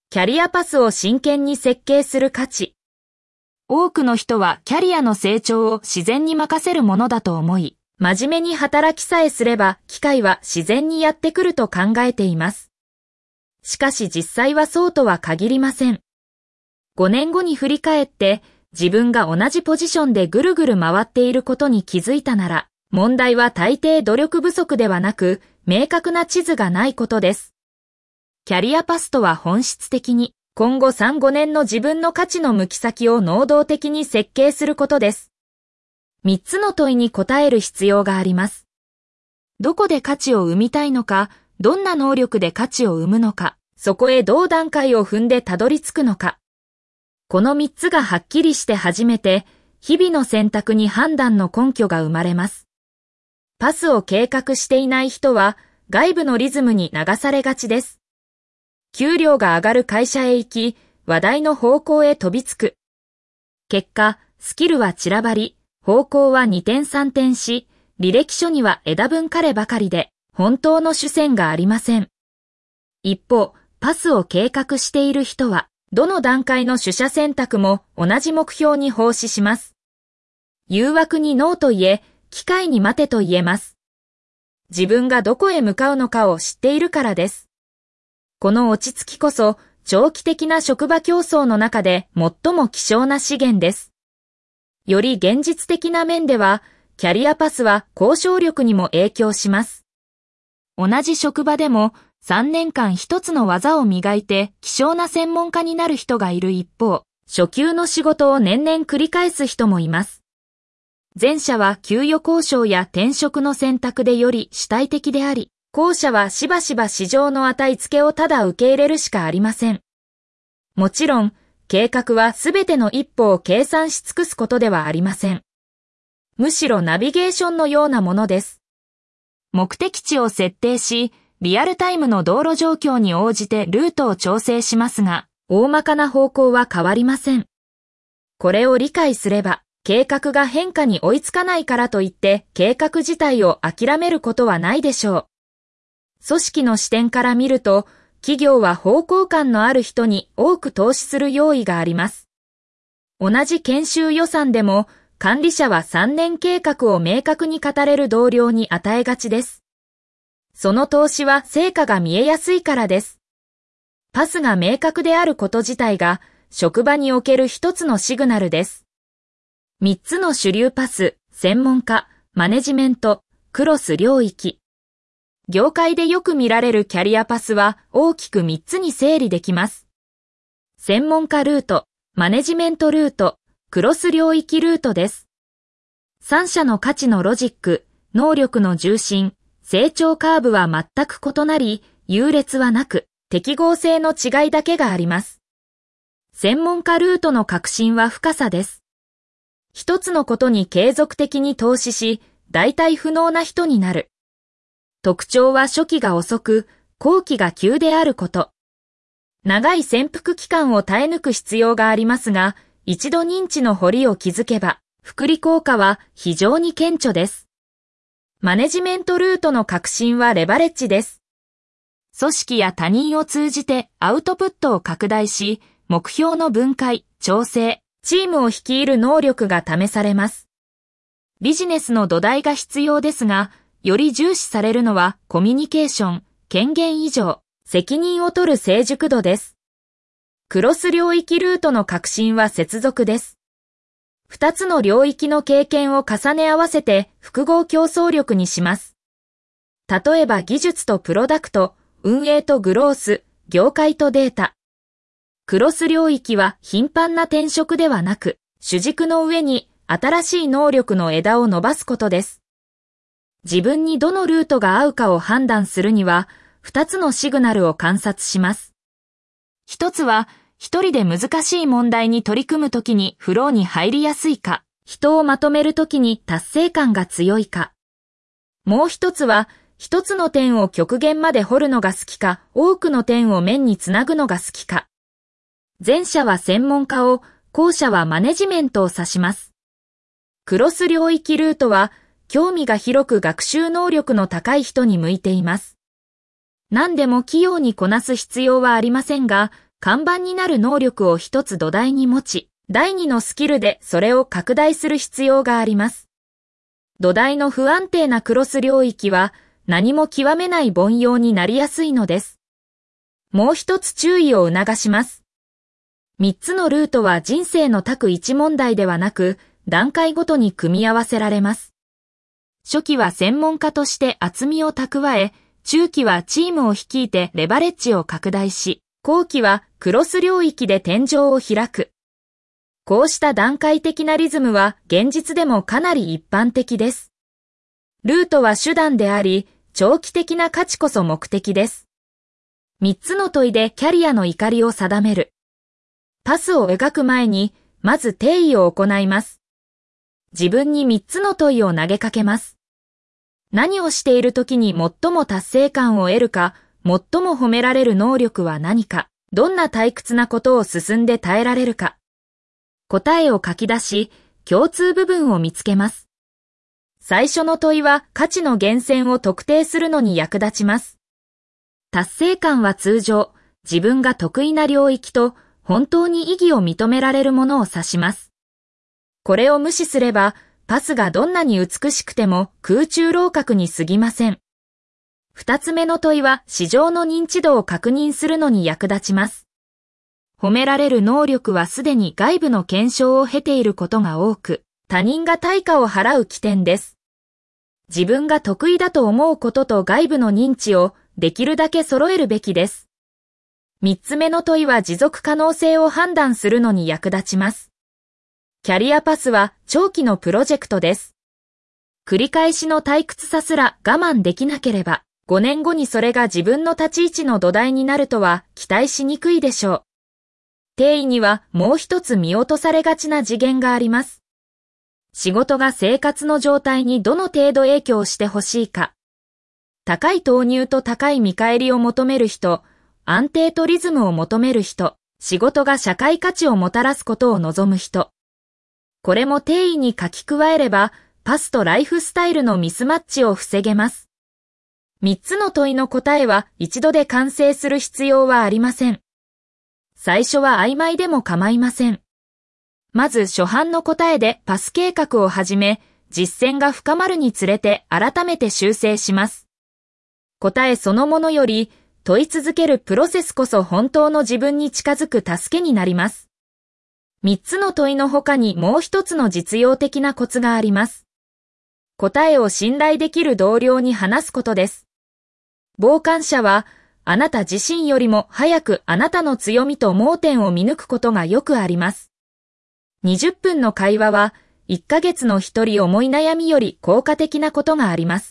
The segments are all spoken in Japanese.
キャリアパスを真剣に設計する価値。多くの人はキャリアの成長を自然に任せるものだと思い、真面目に働きさえすれば機会は自然にやってくると考えています。しかし実際はそうとは限りません。5年後に振り返って自分が同じポジションでぐるぐる回っていることに気づいたなら、問題は大抵努力不足ではなく、明確な地図がないことです。キャリアパスとは本質的に、今後3、5年の自分の価値の向き先を能動的に設計することです。3つの問いに答える必要があります。どこで価値を生みたいのか、どんな能力で価値を生むのか、そこへどう段階を踏んでたどり着くのか。この3つがはっきりして初めて、日々の選択に判断の根拠が生まれます。パスを計画していない人は、外部のリズムに流されがちです。給料が上がる会社へ行き、話題の方向へ飛びつく。結果、スキルは散らばり、方向は2転3転し、履歴書には枝分かればかりで、本当の主線がありません。一方、パスを計画している人は、どの段階の取捨選択も同じ目標に奉仕します。誘惑にノーと言え、機会に待てと言えます。自分がどこへ向かうのかを知っているからです。この落ち着きこそ、長期的な職場競争の中で最も希少な資源です。より現実的な面では、キャリアパスは交渉力にも影響します。同じ職場でも3年間一つの技を磨いて希少な専門家になる人がいる一方、初級の仕事を年々繰り返す人もいます。前者は給与交渉や転職の選択でより主体的であり、後者はしばしば市場の値付けをただ受け入れるしかありません。もちろん、計画はすべての一歩を計算し尽くすことではありません。むしろナビゲーションのようなものです。目的地を設定し、リアルタイムの道路状況に応じてルートを調整しますが、大まかな方向は変わりません。これを理解すれば、計画が変化に追いつかないからといって計画自体を諦めることはないでしょう。組織の視点から見ると、企業は方向感のある人に多く投資する用意があります。同じ研修予算でも、管理者は3年計画を明確に語れる同僚に与えがちです。その投資は成果が見えやすいからです。パスが明確であること自体が、職場における一つのシグナルです。3つの主流パス、専門家、マネジメント、クロス領域。業界でよく見られるキャリアパスは大きく3つに整理できます。専門家ルート、マネジメントルート、クロス領域ルートです。3社の価値のロジック、能力の重心、成長カーブは全く異なり、優劣はなく、適合性の違いだけがあります。専門家ルートの核心は深さです。一つのことに継続的に投資し、代替不能な人になる。特徴は初期が遅く、後期が急であること。長い潜伏期間を耐え抜く必要がありますが、一度認知の堀を築けば、複利効果は非常に顕著です。マネジメントルートの核心はレバレッジです。組織や他人を通じてアウトプットを拡大し、目標の分解、調整、チームを率いる能力が試されます。ビジネスの土台が必要ですが、より重視されるのはコミュニケーション、権限以上、責任を取る成熟度です。クロス領域ルートの核心は接続です。2つの領域の経験を重ね合わせて複合競争力にします。例えば技術とプロダクト、運営とグロース、業界とデータ。クロス領域は頻繁な転職ではなく、主軸の上に新しい能力の枝を伸ばすことです。自分にどのルートが合うかを判断するには、2つのシグナルを観察します。一つは、一人で難しい問題に取り組むときにフローに入りやすいか、人をまとめるときに達成感が強いか。もう一つは、一つの点を極限まで掘るのが好きか、多くの点を面につなぐのが好きか。前者は専門家を、後者はマネジメントを指します。クロス領域ルートは、興味が広く学習能力の高い人に向いています。何でも器用にこなす必要はありませんが、 看板になる能力を一つ土台に持ち、第二のスキルでそれを拡大する必要があります。土台の不安定なクロス領域は何も極めない凡庸になりやすいのです。もう一つ注意を促します。三つのルートは人生の択一問題ではなく、段階ごとに組み合わせられます。初期は専門家として厚みを蓄え、中期はチームを率いてレバレッジを拡大し、後期はクロス領域で天井を開く。こうした段階的なリズムは現実でもかなり一般的です。ルートは手段であり、長期的な価値こそ目的です。三つの問いでキャリアの怒りを定める。パスを描く前に、まず定義を行います。自分に三つの問いを投げかけます。何をしている時に最も達成感を得るか、最も褒められる能力は何か、どんな退屈なことを進んで耐えられるか。答えを書き出し、共通部分を見つけます。最初の問いは価値の源泉を特定するのに役立ちます。達成感は通常、自分が得意な領域と本当に意義を認められるものを指します。これを無視すれば、パスがどんなに美しくても空中楼閣に過ぎません。二つ目の問いは市場の認知度を確認するのに役立ちます。褒められる能力はすでに外部の検証を経ていることが多く、他人が対価を払う起点です。自分が得意だと思うことと外部の認知をできるだけ揃えるべきです。三つ目の問いは持続可能性を判断するのに役立ちます。キャリアパスは長期のプロジェクトです。繰り返しの退屈さすら我慢できなければ、5年後にそれが自分の立ち位置の土台になるとは期待しにくいでしょう。定義にはもう一つ見落とされがちな次元があります。仕事が生活の状態にどの程度影響してほしいか。高い投入と高い見返りを求める人、安定とリズムを求める人、仕事が社会価値をもたらすことを望む人。これも定義に書き加えれば、パスとライフスタイルのミスマッチを防げます。三つの問いの答えは一度で完成する必要はありません。最初は曖昧でも構いません。まず初版の答えでパス計画を始め、実践が深まるにつれて改めて修正します。答えそのものより問い続けるプロセスこそ本当の自分に近づく助けになります。三つの問いの他にもう一つの実用的なコツがあります。答えを信頼できる同僚に話すことです。傍観者はあなた自身よりも早くあなたの強みと盲点を見抜くことがよくあります。20分の会話は1ヶ月の一人思い悩みより効果的なことがあります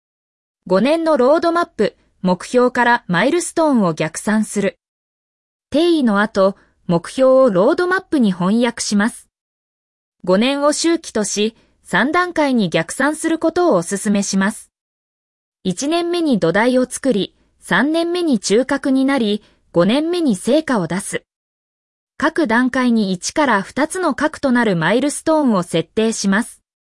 。5年のロードマップ、目標からマイルストーンを逆算する。定義の後、目標をロードマップに翻訳します。5年を周期とし、3段階に逆算することをお勧めします。1年目に土台を作り、3年目に中核になり、5年目に成果を出す。各段階に1から2つの核となるマイルストーンを設定します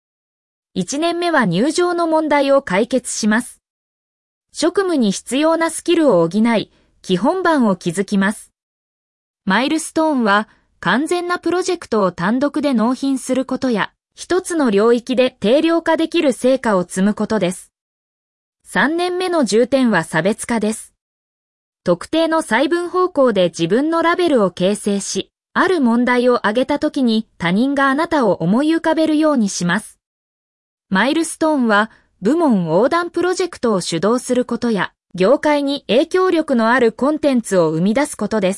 。1年目は入場の問題を解決します。職務に必要なスキルを補い、基本盤を築きます。マイルストーンは完全なプロジェクトを単独で納品することや、一つの領域で定量化できる成果を積むことです。3年目の重点は差別化です。特定の細分方向で自分のラベルを形成し、ある問題を挙げたときに他人があなたを思い浮かべるようにします。マイルストーンは部門横断プロジェクトを主導することや、業界に影響力のあるコンテンツを生み出すことです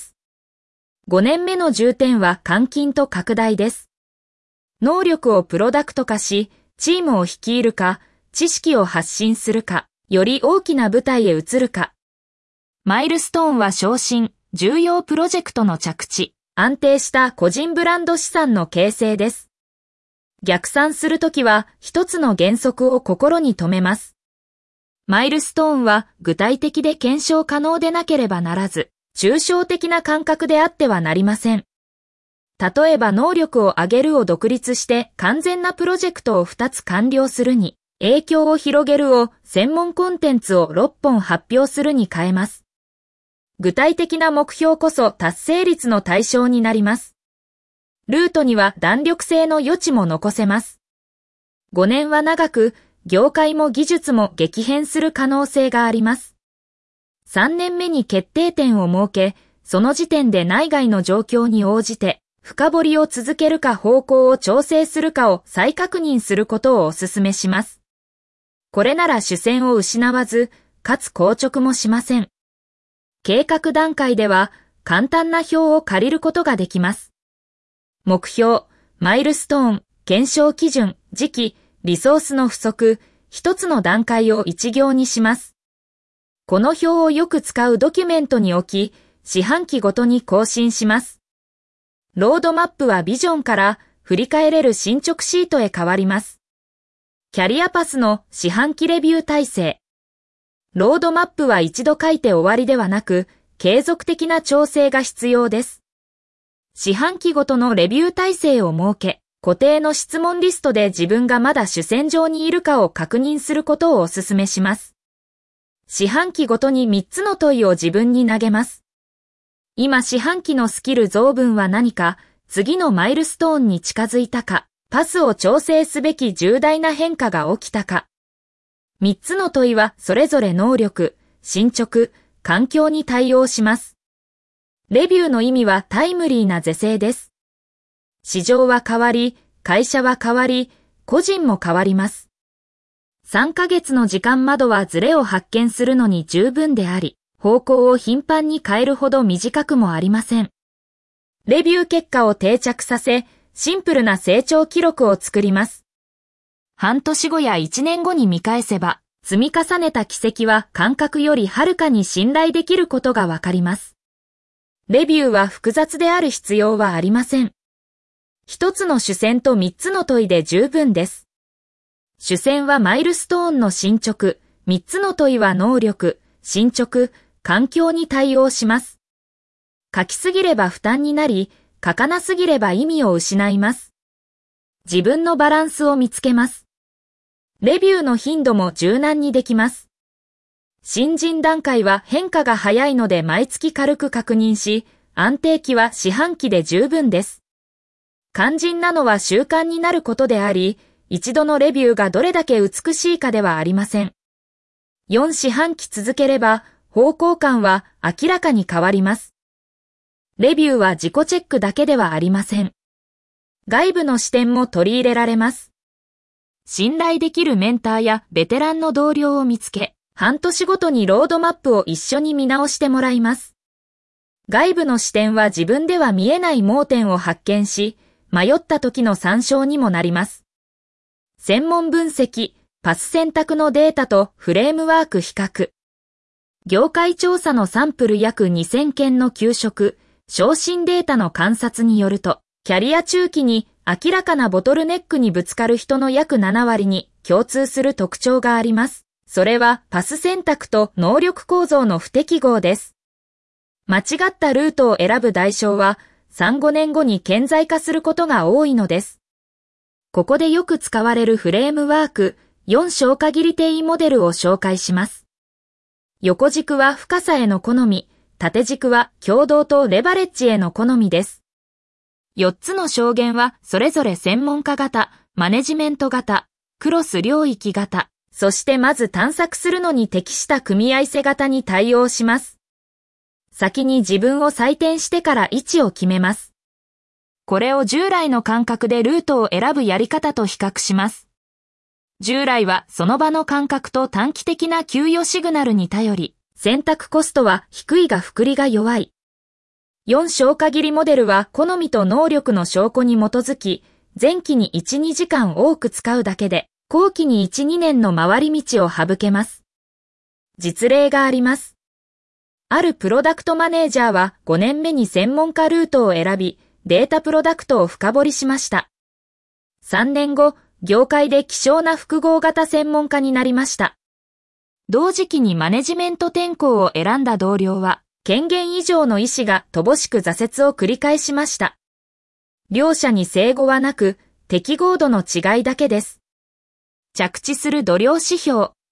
。5年目の重点は換金と拡大です。能力をプロダクト化し、チームを率いるか、知識を発信するか、より大きな舞台へ移るか。マイルストーンは昇進、重要プロジェクトの着地、安定した個人ブランド資産の形成です。逆算するときは一つの原則を心に留めます。マイルストーンは具体的で検証可能でなければならず、抽象的な感覚であってはなりません。例えば能力を上げるを独立して完全なプロジェクトを2つ完了するに、影響を広げるを専門コンテンツを6本発表するに変えます。 具体的な目標こそ達成率の対象になります。ルートには弾力性の余地も残せます。5年は長く、業界も技術も激変する可能性があります。3年目に決定点を設け、その時点で内外の状況に応じて、深掘りを続けるか方向を調整するかを再確認することをお勧めします。これなら主戦を失わず、かつ硬直もしません。計画段階では簡単な表を借りることができます。目標、マイルストーン、検証基準、時期、リソースの不足、一つの段階を一行にします。この表をよく使うドキュメントに置き、四半期ごとに更新します。ロードマップはビジョンから振り返れる進捗シートへ変わります。キャリアパスの四半期レビュー体制。ロードマップは一度書いて終わりではなく、継続的な調整が必要です。四半期ごとのレビュー体制を設け、固定の質問リストで自分がまだ主戦場にいるかを確認することをお勧めします。四半期ごとに3つの問いを自分に投げます。今四半期のスキル増分は何か、次のマイルストーンに近づいたか、パスを調整すべき重大な変化が起きたか。3つの問いはそれぞれ能力、進捗、環境に対応します。レビューの意味はタイムリーな是正です。市場は変わり、会社は変わり、個人も変わります。3ヶ月の時間窓はズレを発見するのに十分であり、方向を頻繁に変えるほど短くもありません。レビュー結果を定着させ、シンプルな成長記録を作ります。半年後や1年後に見返せば、積み重ねた軌跡は感覚よりはるかに信頼できることがわかります。レビューは複雑である必要はありません。一つの主戦と3つの問いで十分です。主戦はマイルストーンの進捗、3つの問いは能力、進捗、環境に対応します。書きすぎれば負担になり、書かなすぎれば意味を失います。自分のバランスを見つけます。レビューの頻度も柔軟にできます。新人段階は変化が早いので毎月軽く確認し、安定期は四半期で十分です。肝心なのは習慣になることであり、一度のレビューがどれだけ美しいかではありません。4四半期続ければ、方向感は明らかに変わります。レビューは自己チェックだけではありません。外部の視点も取り入れられます。信頼できるメンターやベテランの同僚を見つけ、半年ごとにロードマップを一緒に見直してもらいます。外部の視点は自分では見えない盲点を発見し、迷った時の参照にもなります。専門分析、パス選択のデータとフレームワーク比較。業界調査のサンプル約2000件の求職、昇進データの観察によると、キャリア中期に明らかなボトルネックにぶつかる人の約7割に共通する特徴があります。それはパス選択と能力構造の不適合です。間違ったルートを選ぶ代償は3、5年後に顕在化することが多いのです。ここでよく使われるフレームワーク、4消化切り定位モデルを紹介します。横軸は深さへの好み、縦軸は共同とレバレッジへの好みです。4つの証言はそれぞれ専門家型、マネジメント型、クロス領域型、そしてまず探索するのに適した組み合わせ型に対応します。先に自分を採点してから位置を決めます。これを従来の感覚でルートを選ぶやり方と比較します。従来はその場の感覚と短期的な給与シグナルに頼り、選択コストは低いが複利が弱い。4消化切りモデルは好みと能力の証拠に基づき、前期に1、2時間多く使うだけで、後期に1、2年の回り道を省けます。実例があります。あるプロダクトマネージャーは5年目に専門家ルートを選び、データプロダクトを深掘りしました。3年後、業界で希少な複合型専門家になりました。同時期にマネジメント転向を選んだ同僚は、権限以上の意思が乏しく挫折を繰り返しました。両者に整合はなく、適合度の違いだけです。着地する度量指標、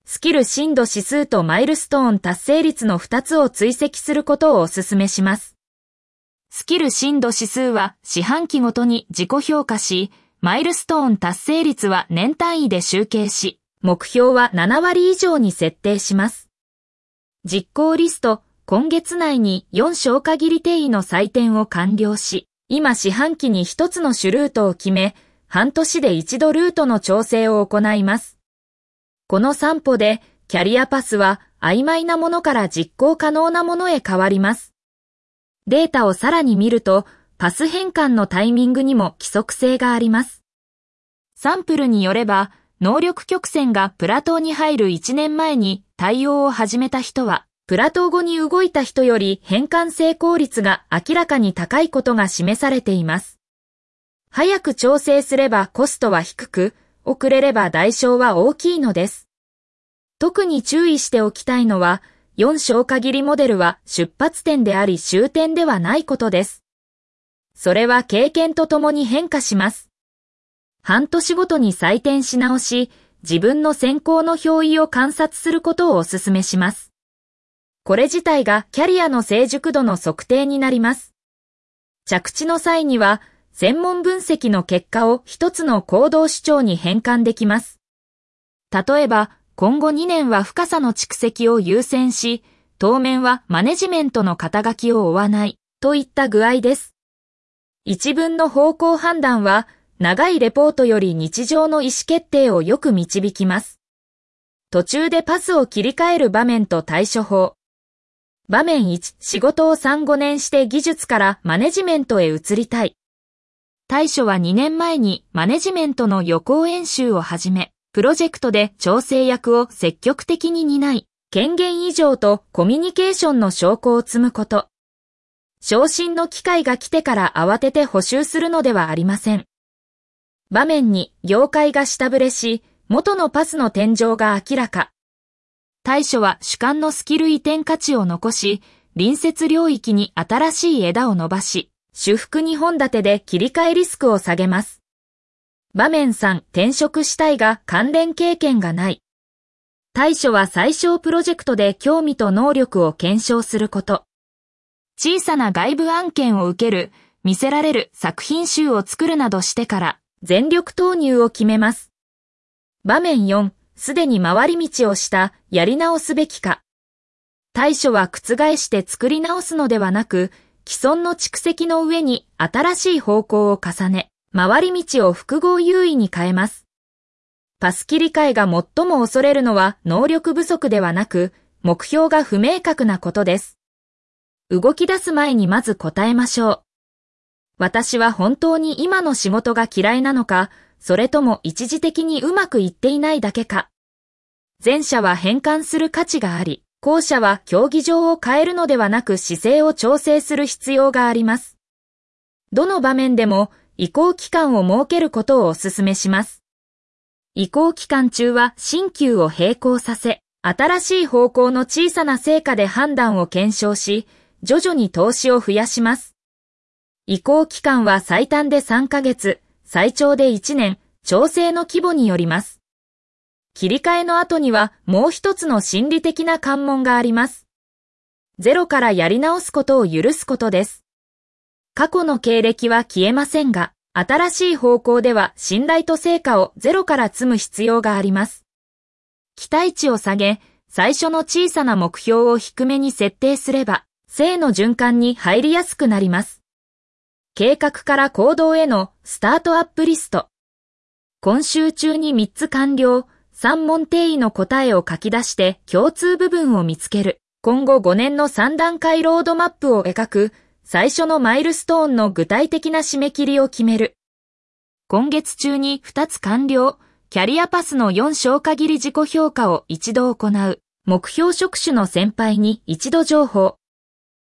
スキル深度指数とマイルストーン達成率の2つを追跡することをお勧めします。スキル深度指数は四半期ごとに自己評価し、マイルストーン達成率は年単位で集計し、目標は7割以上に設定します。実行リスト、今月内に4消化切り定位の採点を完了し、今四半期に1つの主ルートを決め、半年で一度ルートの調整を行います。この3歩で、キャリアパスは曖昧なものから実行可能なものへ変わります。データをさらに見ると、パス変換のタイミングにも規則性があります。サンプルによれば、能力曲線がプラトーに入る1年前に対応を始めた人は、プラトー後に動いた人より変換成功率が明らかに高いことが示されています。早く調整すればコストは低く、遅れれば代償は大きいのです。特に注意しておきたいのは、4消化切りモデルは出発点であり終点ではないことです。それは経験とともに変化します。半年ごとに採点し直し、自分の選考の表意を観察することをお勧めします。これ自体がキャリアの成熟度の測定になります。着地の際には、専門分析の結果を一つの行動主張に変換できます。例えば、今後2年は深さの蓄積を優先し、当面はマネジメントの肩書きを負わない、といった具合です。一文の方向判断は、長いレポートより日常の意思決定をよく導きます。途中でパスを切り替える場面と対処法。場面1、仕事を3、5年して技術からマネジメントへ移りたい。対処は2年前にマネジメントの予行演習を始め、プロジェクトで調整役を積極的に担い、権限以上とコミュニケーションの証拠を積むこと。昇進の機会が来てから慌てて補修するのではありません。場面に業界が下振れし、元のパスの天井が明らか。対処は主幹のスキル移転価値を残し、隣接領域に新しい枝を伸ばし、主副2本立てで切り替えリスクを下げます。場面3、転職したいが関連経験がない。対処は最小プロジェクトで興味と能力を検証すること。小さな外部案件を受ける、見せられる作品集を作るなどしてから全力投入を決めます。場面4、すでに回り道をしたやり直すべきか。対処は覆して作り直すのではなく、既存の蓄積の上に新しい方向を重ね、回り道を複合優位に変えます。パス切り替えが最も恐れるのは能力不足ではなく、目標が不明確なことです。動き出す前にまず答えましょう。私は本当に今の仕事が嫌いなのか、それとも一時的にうまくいっていないだけか。前者は変換する価値があり、後者は競技場を変えるのではなく姿勢を調整する必要があります。どの場面でも移行期間を設けることをお勧めします。移行期間中は新旧を並行させ、新しい方向の小さな成果で判断を検証し、徐々に投資を増やします。移行期間は最短で3ヶ月、最長で1年、調整の規模によります。切り替えの後にはもう一つの心理的な関門があります。ゼロからやり直すことを許すことです。過去の経歴は消えませんが、新しい方向では信頼と成果をゼロから積む必要があります。期待値を下げ、最初の小さな目標を低めに設定すれば、正の循環に入りやすくなります。計画から行動へのスタートアップリスト。今週中に3つ完了、3問定義の答えを書き出して共通部分を見つける。今後5年の3段階ロードマップを描く。最初のマイルストーンの具体的な締め切りを決める。今月中に2つ完了。キャリアパスの4消化切り自己評価を一度行う。目標職種の先輩に一度情報。